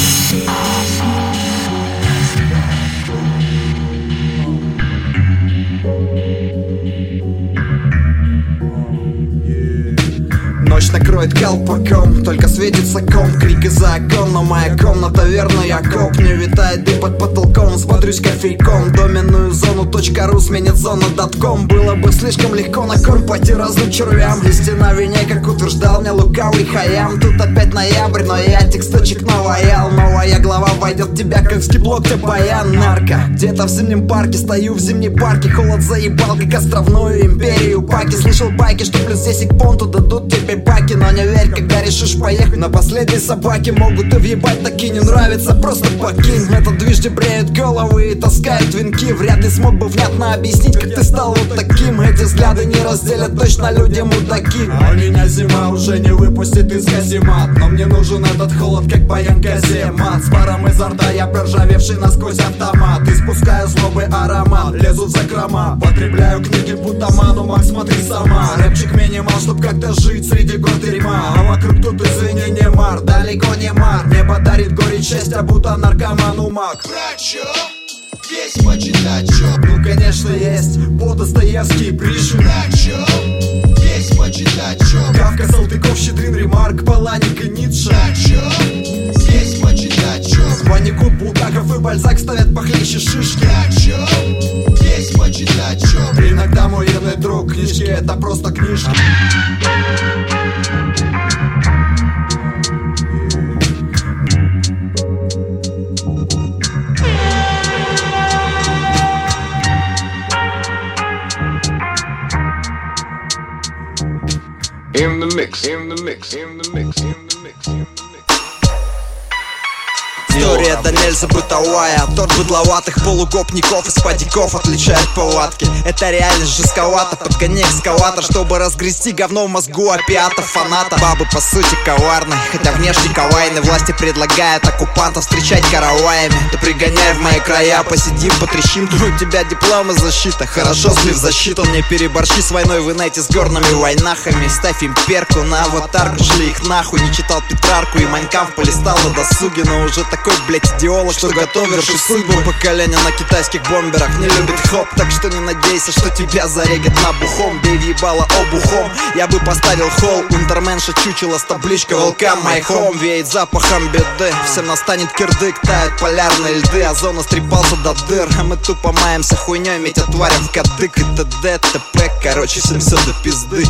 Ночь накроет колпаком, только светится ком. Крик из-за окон, но моя комната верный окоп. Не витает дым под потолком, смотрюсь кофейком. Доменную зону .ру сменит зона .com. Было бы слишком легко на корм пойти разным червям. Истина в вине, как утверждал мне лукавый Хаям. Тут опять ноябрь, но я тексточек наваял. Новая глава войдет в тебя, как скиблок-то баян. Нарко, где-то в зимнем парке, стою в зимней парке. Холод заебал, как островную империю Паки. Слышал байки, что плюс 10 к понту дадут тебе баки. Но не верь, когда решишь поехать. На последней собаке могут и въебать, таки не нравится, просто покинь. Этот движ бреет головы и таскает венки. Вряд ли смог бы внятно объяснить, как ты стал вот таким. Эти взгляды не разделят точно люди мудаки. А меня зима уже не выпустит из каземат, но мне нужен этот холод, как баян каземат. С паром изо рта я проржавевший насквозь автомат. Испускаю злобы аромат, лезу в закрома. Потребляю книги будто ману, Макс, смотри сама. Рэпчик минимал, чтоб как-то жить среди гор дерьма. А вокруг тут, извини, не мар, далеко не мар. Небо дарит горечь счастья, будто наркоману маг. Врачо, есть почитать чё? Ну конечно есть, по Достоевский, Пришвин. Врачо, есть почитать чё? Кавка, Салтыков, Щедрин, Ремарк, Паланик и Ницше. Врачо, есть почитать чё? Паникут, Булгаков и Бальзак ставят похлеще шишки. Врачо, есть почитать чё? Иногда мой юный друг, книжки это просто книжки. In the mix, in the mix, in the mix, in the mix, in the mix. История да нельзя бытовая. Торт быдловатых полугопников из падиков отличает повадки. Это реальность жестковато, подгони экскаватор, чтобы разгрести говно в мозгу опиатов фаната. Бабы по сути коварны, хотя внешне кавайны. Власти предлагают оккупантов встречать караваями. Ты пригоняй в мои края, посидим, потрещим. Тут у тебя диплом и защита, хорошо слив защиту. Не переборщи с войной в инете с горными войнахами. Ставь им перку на аватарку, шли их нахуй. Не читал Петрарку и Майнкамф полистал на досуге, но уже такой, блять, идеолог, что готов вершить судьбу. Поколение на китайских бомберах не любит хоп, так что не надейся, что тебя зарегят набухом. Бей въебало обухом, я бы поставил холл. Унтерменша чучело с табличкой Welcome my home. Веет запахом беды, всем настанет кирдык. Тают полярные льды, озон острепался до дыр. А мы тупо маемся хуйней, метя тварям в кадык. И т.д. т.п. Короче, всем все до пизды.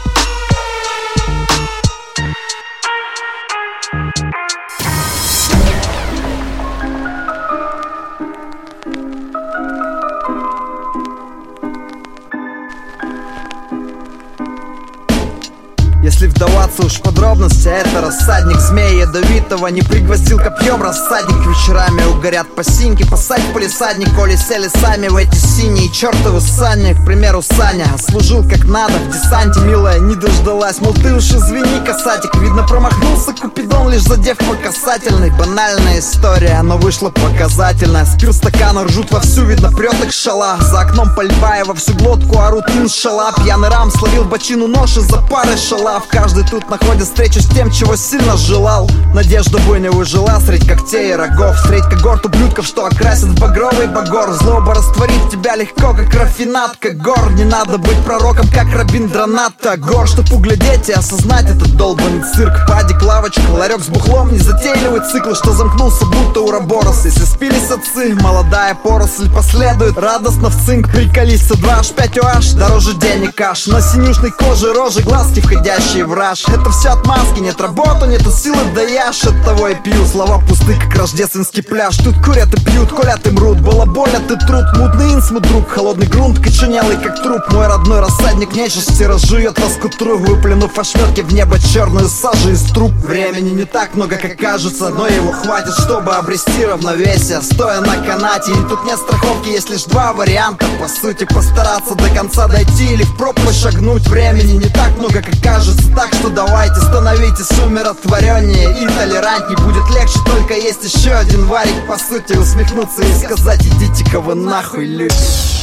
Если вдаваться уж в подробности, это рассадник змея ядовитого. Не пригвоздил копьем рассадник. Вечерами угорят по синьке. Посадь в полисадник, коли сели сами в эти синие чертовы сани. К примеру, Саня служил как надо в десанте. Милая не дождалась, мол, ты уж извини, касатик. Видно, промахнулся Купидон, лишь задев по касательной. Банальная история, но вышла показательная. Спир стакана ржут вовсю, видно, прет их шала. За окном пальба и во всю глотку орут иншалла. Пьяный рам словил бочину нож из-за пары шалав. Каждый тут находит встречу с тем, чего сильно желал. Надежда бой не выжила средь когтей и рогов. Средь когорт ублюдков, что окрасят в багровый багор. Злоба растворит тебя легко, как рафинат, как гор. Не надо быть пророком, как Рабиндранат Тагор, чтоб углядеть и осознать этот долбанный цирк. Падик, лавочка, ларек с бухлом. Незатейливый цикл, что замкнулся будто уроборос. Если спились отцы, молодая поросль последует радостно в цинк. Приколись, 2H5OH, дороже денег аж. На синюшной коже рожи, глазки входящие в раж. Это все отмазки, нет работы, нету силы, да яш. Оттого и пью, слова пусты, как рождественский пляж. Тут курят и пьют, колят и мрут. Балаболят и труд, мутный инс, мой друг. Холодный грунт, коченелый, как труп. Мой родной рассадник нечисти разжует лоскутру, выплюнув ошметки в небо черную сажу из труб. Времени не так много, как кажется, но его хватит, чтобы обрести равновесие, стоя на канате. И тут нет страховки, есть лишь два варианта. По сути, постараться до конца дойти или в пропасть шагнуть. Времени не так много, как кажется, так что давайте становитесь умиротвореннее и толерантней. Будет легче, только есть еще один варик. По сути, усмехнуться и сказать: идите-ка вы нахуй, люди.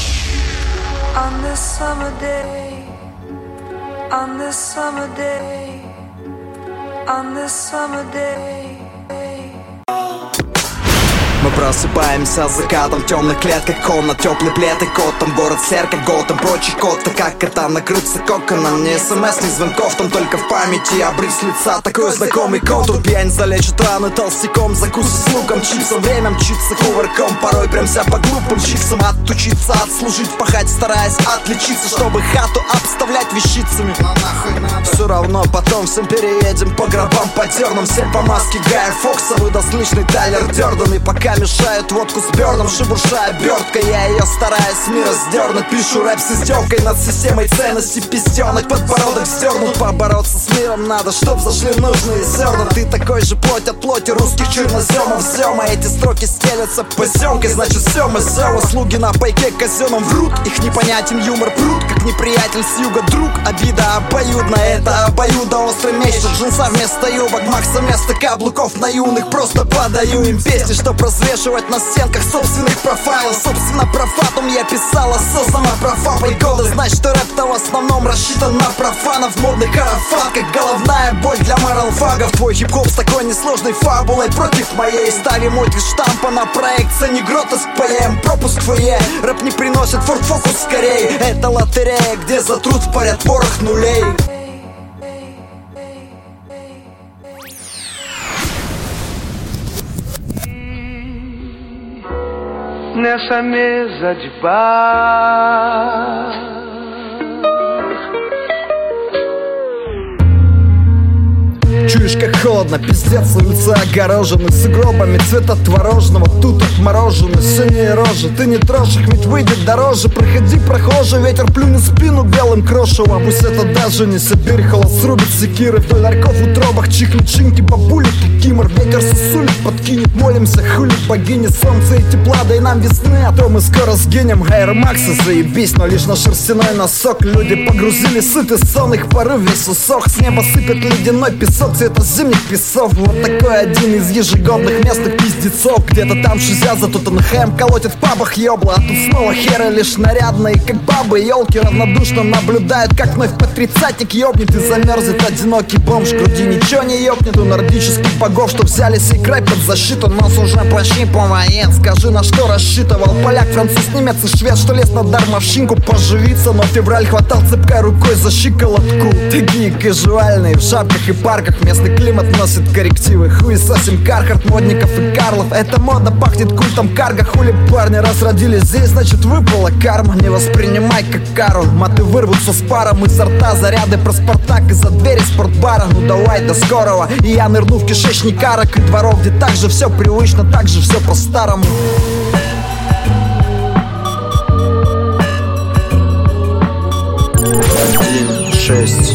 On this summer day, on this summer day, on this summer day. Мы просыпаемся с закатом в темных клетках, комнат, теплый плед и кот. Там город серка, Готэм, прочий кот. Так как кота накрыться коконом. Ни смс, ни звонков, там только в памяти обрис лица. Такой знакомый кот. Тут пьянь залечит раны толстяком. Закуси с луком, чипсом, время мчится кувырком. Порой прямся по глупым чипсам. Отучиться, отслужить, пахать, стараясь отличиться, чтобы хату обставлять вещицами. Все равно потом всем переедем по гробам, по тернам. Все по маске Гая Фокса, выдаст личный Тайлер Дёрден. И пока мешает Мешают водку с Бёрном, шебуршая обертка. Я ее стараюсь с мира сдернуть. Пишу рэп с издевкой над системой ценностей. Пестенок, подбородок сдернут. Побороться с миром надо, чтоб зашли нужные зерна. Ты такой же плоть от плоти русских черноземов. Зема, эти строки стелятся поземкой. Значит все, мы зема. Слуги на пайке казенном врут. Их непонятен юмор прут, как неприятель с юга друг. Обида обоюдна, это обоюдоострый меч. Что джинса вместо юбок, Макса вместо каблуков на юных. Просто подаю им песни, чтоб развешивать на стенках собственных профайлов. Собственно, про фатум я писал осознанно про фапой года. Знать, что рэп-то в основном рассчитан на профанов. Модный карафан, как головная боль для моралфагов. Твой хип-хоп с такой несложной фабулой против моей. Ставим мой штампа на проекция, не гротеск поем. Пропуск фойе, рэп не приносит форт-фокус скорей. Это лотерея, где за труд парят порох нулей. Nessa mesa de bar, чуешь, как холодно, пиздец, улица огорожены сугробами цвета творожного. Тут отморожены синие рожи. Ты не трожь их, ведь выйдет дороже. Проходи, прохожий, ветер плюнет спину белым крошевом. Пусть это даже не Сибирь, холод срубит секиры. Вдоль ларьков в утробах чихнут чинки, бабули кикимор. Ветер сосулит, подкинет, молимся, хулит богине солнца и тепла. Дай нам весны, а то мы скоро сгинем. Air Max заебись, но лишь на шерстяной носок. Люди погрузили сыты сон, их порыв весь усох. С неба сыпет ледяной песок цвета зимних песов. Вот такой один из ежегодных местных пиздецов. Где-то там шизя за Тоттенхэм колотит в пабах ёбла. А тут снова херы лишь нарядные, как бабы. Ёлки равнодушно наблюдают, как вновь по тридцатник ёбнет и замерзнет одинокий бомж. В груди ничего не ёбнет у нордических богов, что взяли сей край под защиту. Нас уже прощипан воен. Скажи, на что рассчитывал поляк, француз, немец и швед, что лез на дармовщинку поживиться. Но февраль хватал цепкой рукой за щиколотку. Такие казуальные в шапках и парках. Местный климат носит коррективы. Хуесосим Кархарт, модников и Карлов. Эта мода пахнет культом карго. Хули парни раз родились здесь, значит выпала карма. Не воспринимай как кару. Маты вырвутся с паром изо рта. Заряды про Спартак из-за двери спортбара. Ну давай, до скорого. И я нырну в кишечник арок и дворов, где так же все привычно, так же все по-старому. 1-6-1-3.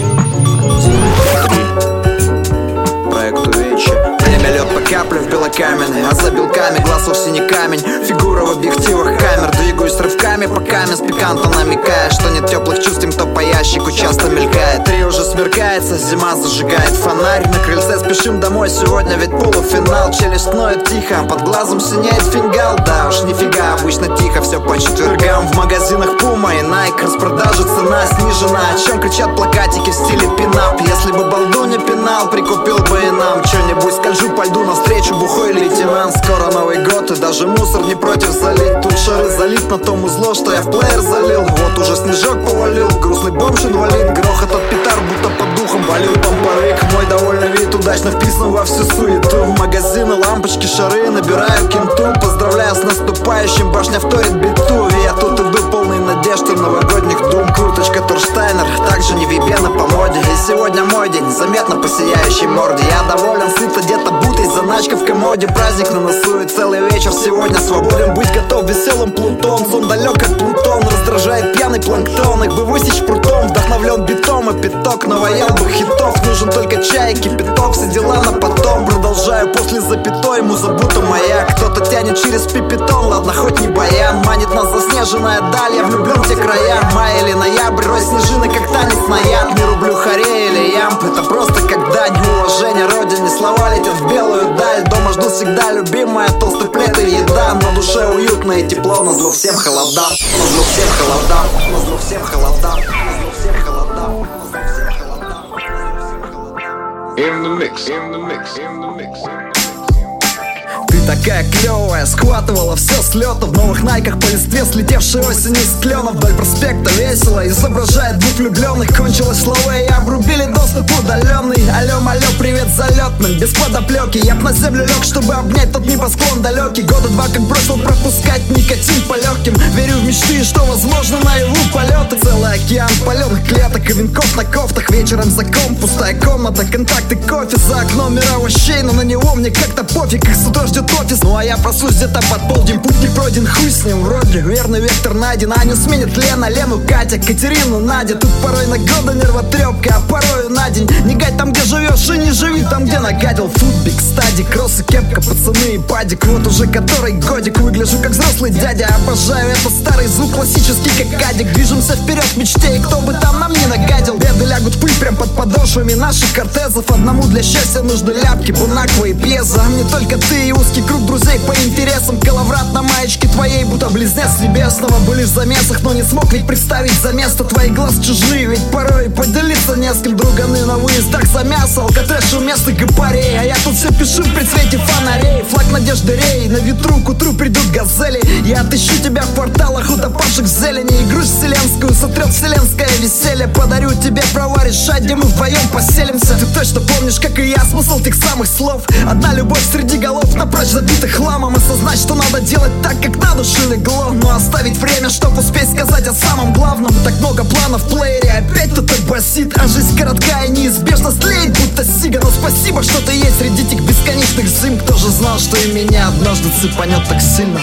Проект увечья. Время лед по капле в белокаменный, а за белками глаз вовсе не камень. Фигура в объективах камер. Двигаюсь рывками, пока с пикантно намекая, что нет теплых чувств, кто по ящику часто мелькает. 3 уже смеркается, зима зажигает фонарь. На крыльце спешим домой, сегодня ведь полуфинал. Челюсть ноет тихо, а под глазом синеет фингал. Да уж нифига, обычно тихо, все по четвергам. В магазинах Puma и Nike распродажа, цена снижена. О чем кричат плакатики в стиле пинап. Если бы балду не пинал, прикупил бы и нам что-нибудь. Скольжу по льду навстречу, бухой лейтенант. Скоро Новый год и даже мусор не против залить. Тут шары залит на том узло, что я в плеер залил. Вот уже снежок повалил, грустный бомж-инвалид. Грохот от петард, будто под духом болит помповик. Мой довольный вид удачно вписан во всю суету. Магазины, лампочки, шары, набираю кенту. Поздравляю с наступающим, башня вторит биту. Я тут иду полный надежд и новогодних дум. Курточка Турштайнер, также не вибена по моде. И сегодня мой день, заметно по сияющей морде. Я доволен, сыт, одет, обутый, заначка в комоде. Праздник на носу и целый вечер сегодня свободен. Быть готов веселым Плутон, сон далек как Плутон. Раздражает пьяный планктон, их бы высечь прутом. Вдохновлен битом и пяток новоялбых хитов. Нужен только чай и кипяток, все дела на потом. Продолжаю после запятой, муза будто моя. Кто-то тянет через пипетон, ладно, хоть не баян. Манит нас заснеженная даль, я влюблен в те края. Май или ноябрь, рой снежины, как танец на яд. Не рублю харе или ямп, это просто как дань уважения родине. Слова летят в белую даль, дома жду всегда любимая, толстый плед и еда. На душе уютно и тепло, назло всем холодам. Назло всем холодам, назло всем холодам, назло всем холодам, назло всем холодам. In the mix, in the mix, in the mix. Ты такая клевая, схватывала все с лета. В новых найках по листве, слетевшей осенью из клена. Вдоль проспекта весело, изображает двух влюбленных. Кончилось слово и обрубили доступ удаленный. Алло, алло, привет залетным, без подоплеки. Я б на землю лег, чтобы обнять тот небосклон далекий. Года 2 как бросил пропускать никотин по легким. Верю в мечты, что возможно наяву полеты. Целый океан полетных клеток и венков на кофтах. Вечером за комп, пустая комната, контакты, кофе. За окном мир овощей, но на него мне как-то пофиг. Их с утра ждет в офис. Ну а я просусь где-то под полдень, путь не пройден, хуй с ним. Вроде верный вектор найден. Аню сменит Лена, Лену Катя, Катерину Надя. Тут порой на года нервотрепка, а порою на день. Не гать там, где живешь, и не живи там, где нагадил. Футбик, стадик, кроссы, кепка, пацаны и падик. Вот уже который годик, выгляжу как взрослый дядя. Обожаю этот старый звук, классический как кадик. Движемся вперед в мечте, и кто бы там нам не нагадил. Беды лягут в пыль прям под подошвами наших кортезов. Одному для счастья нужны ляпки, бунаква и пьеза. А мне только ты и узкий круг друзей по интересам. Коловрат на маечке твоей, будто близнец небесного. Были в замесах, но не смог ведь представить за место. Твои глаз чужие, ведь порой поделиться не с кем. Друганы на выездах за мясо, алкотрэш уместных гопарей. А я тут все пишу при свете фонарей. Флаг надежды рей, на ветру к утру придут газели. Я отыщу тебя в кварталах утопавших в зелени. И грусть вселенскую сотрет вселенское веселье. Подарю тебе права решать, где мы вдвоем поселимся. Ты точно помнишь, как и я, смысл тех самых слов. Одна любовь среди голов, напрочь забитых хламом. Осознать, что надо делать так, как на душе легло. Но оставить время, чтоб успеть сказать о самом главном. Так много планов в плеере, опять кто-то басит. А жизнь короткая, неизбежно стлеет, будто сига. Но спасибо, что ты есть среди этих бесконечных зим. Кто же знал, что и меня однажды цепанет так сильно?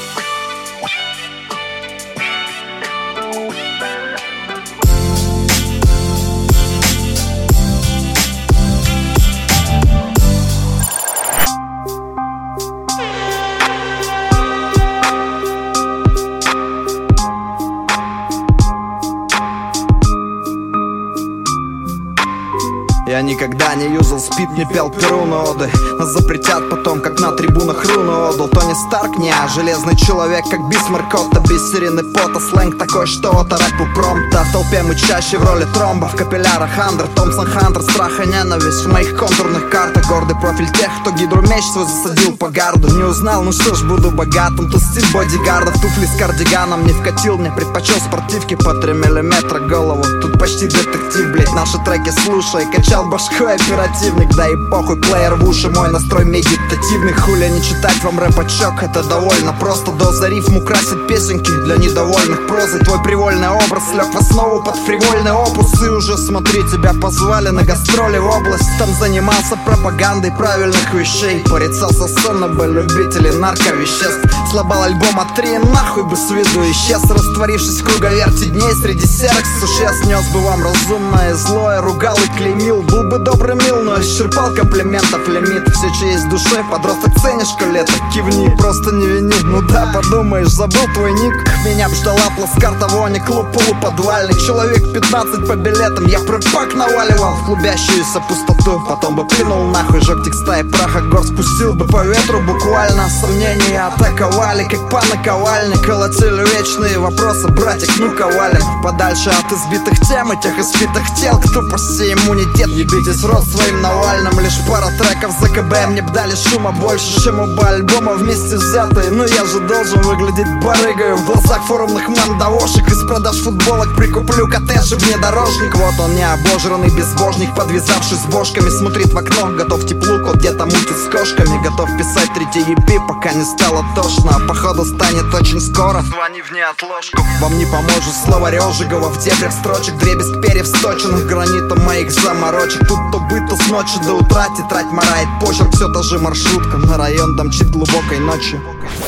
Я никогда не юзал спид, не пел перу на оды. Нас запретят потом, как на трибунах руны отдал. Тони Старк, не а железный человек, как Бисмарк, Отто, бисерин и пота. Сленг такой, что оторопил промпта. В толпе мы чаще в роли тромба. В капиллярах Андер, Томпсон, Хантер. Страх и ненависть в моих контурных картах. Гордый профиль тех, кто гидрумеч свой засадил по гарду. Не узнал, ну что ж, буду богатым. Тут стиль бодигардов, туфли с кардиганом не вкатил мне. Предпочел спортивки по 3 миллиметра голову. Тут почти детектив, блять, наши треки слушай. Качал башкой оперативник, да и похуй, плеер в уши, мой настрой медитативный. Хуля не читать вам рэпачок, это довольно просто. Доза рифм украсит песенки для недовольных прозой. Твой привольный образ лег в основу под фривольный опус. И уже смотри, тебя позвали на гастроли в область. Там занимался пропагандой правильных вещей. Порицался сонно любителей нарковеществ. Слабал альбома 3, нахуй бы с виду исчез. Растворившись в круговерти дней среди серых существ. Нес бы вам разумное злое, ругал и клеймил. Был бы добрый мил, но исчерпал комплиментов лимит. Все, что есть в душе, подросток ценишь, колето, кивни. Просто не вини, ну да, подумаешь, забыл твой ник. Меня б ждала плацкарта, вони, клуб полуподвальный. Человек 15 по билетам, я прыг-пак наваливал в клубящуюся пустоту. Потом бы плюнул нахуй, жёг текста и праха гор. Спустил бы по ветру буквально. Сомнения атаковали, как по наковальне. Колотили вечные вопросы, братик, ну-ка валим подальше от избитых тем и тех испитых тел. Кто по сей иммунитет, ебитесь в рот своим Навальным. Лишь пара треков за КБ, мне б дали шума больше, чем оба альбома вместе взятые. Но я же должен выглядеть барыгою в глазах форумных мандавошек. Из продаж футболок прикуплю коттедж и внедорожник. Вот он, не обожранный безбожник, подвязавшись с бошками, смотрит в окно, готов теплу, кот где-то мутит с кошками. Готов писать 3 EP, пока не стало тошно. А походу станет очень скоро. Звони в неотложку. Вам не поможет слово Рёжигова в дебрях строчек. Дребезг перьев сточенных гранитом моих заморочек. Тут то быт, то с ночи до утра тетрадь морает почерк. Все та же маршрутка, на район домчит глубокой ночью.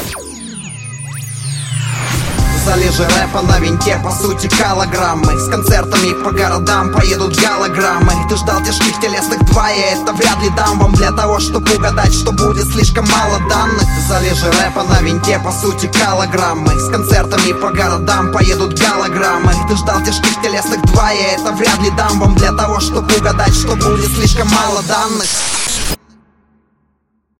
Залежи рэпа на винте, по сути калограммы. С концертами по городам поедут голограммы. Ты ждал тяжких телесных 2, я это вряд ли дам вам. Для того, чтобы угадать, что будет слишком мало данных. Залежи рэпа на винте, по сути калограммы. С концертами по городам поедут голограммы. Ты ждал тяжких телесных 2, я это вряд ли дам вам. Для того, чтобы угадать, что будет слишком мало данных.